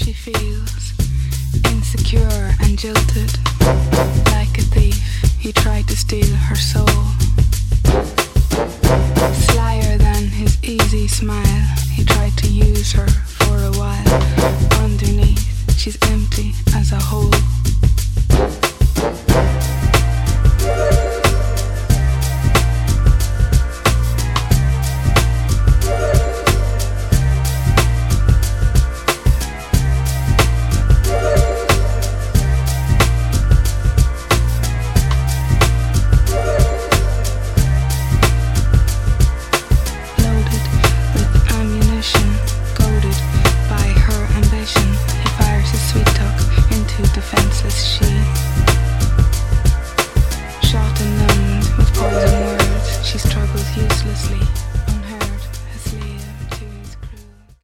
she feels, insecure and jilted. Like a thief, he tried to steal her soul. Slyer than his easy smile,